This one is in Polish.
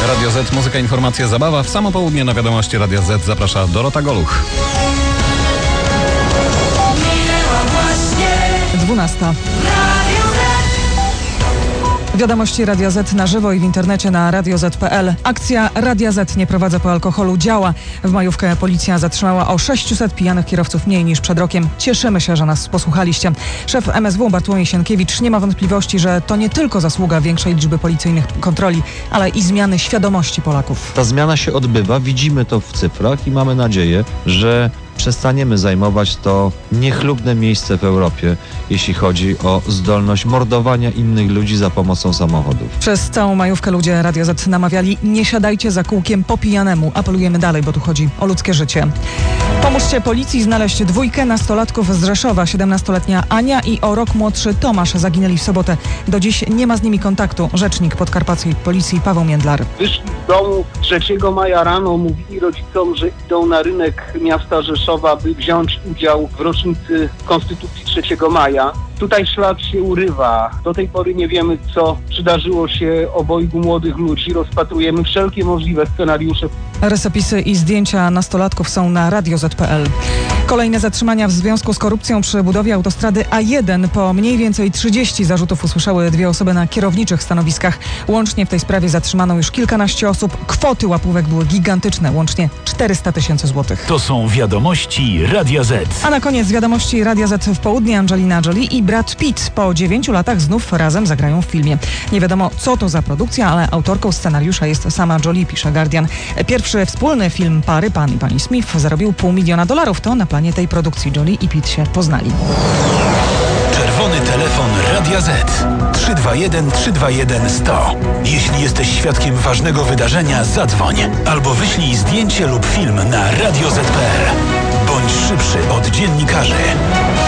Radio Z, muzyka, informacje, zabawa. W samo południe na wiadomości Radia Z zaprasza Dorota Goluch. 12. Wiadomości Radia Z na żywo i w internecie na radioz.pl. Akcja Radia Z nie prowadzę po alkoholu działa. W majówkę policja zatrzymała o 600 pijanych kierowców mniej niż przed rokiem. Cieszymy się, że nas posłuchaliście. Szef MSW Bartłomiej Sienkiewicz nie ma wątpliwości, że to nie tylko zasługa większej liczby policyjnych kontroli, ale i zmiany świadomości Polaków. Ta zmiana się odbywa, widzimy to w cyfrach i mamy nadzieję, że przestaniemy zajmować to niechlubne miejsce w Europie, jeśli chodzi o zdolność mordowania innych ludzi za pomocą samochodów. Przez całą majówkę ludzie Radio Z namawiali: nie siadajcie za kółkiem po pijanemu. Apelujemy dalej, bo tu chodzi o ludzkie życie. Pomóżcie policji znaleźć dwójkę nastolatków z Rzeszowa. 17-letnia Ania i o rok młodszy Tomasz zaginęli w sobotę. Do dziś nie ma z nimi kontaktu. Rzecznik podkarpackiej policji Paweł Międlar. Wyszli z domu 3 maja rano, mówili rodzicom, że idą na rynek miasta Rzeszowa, by wziąć udział w rocznicy Konstytucji 3 maja. Tutaj ślad się urywa. Do tej pory nie wiemy, co przydarzyło się obojgu młodych ludzi. Rozpatrujemy wszelkie możliwe scenariusze. Rysopisy i zdjęcia nastolatków są na radioz.pl. Kolejne zatrzymania w związku z korupcją przy budowie autostrady A1. Po mniej więcej 30 zarzutów usłyszały 2 osoby na kierowniczych stanowiskach. Łącznie w tej sprawie zatrzymano już kilkanaście osób. Kwoty łapówek były gigantyczne, łącznie 400 000 złotych. To są wiadomości Radia Z. A na koniec wiadomości Radia Z w południe. Angelina Jolie i Brad Pitt po 9 latach znów razem zagrają w filmie. Nie wiadomo, co to za produkcja, ale autorką scenariusza jest sama Jolie, pisze Guardian. Pierwszy wspólny film pary, pan i pani Smith, zarobił $500 000. To na planie tej produkcji Jolie i Pitt się poznali. Czerwony telefon Radia Z. 321 321 100. Jeśli jesteś świadkiem ważnego wydarzenia, zadzwoń albo wyślij zdjęcie lub film na radioz.pl. Bądź szybszy od dziennikarzy.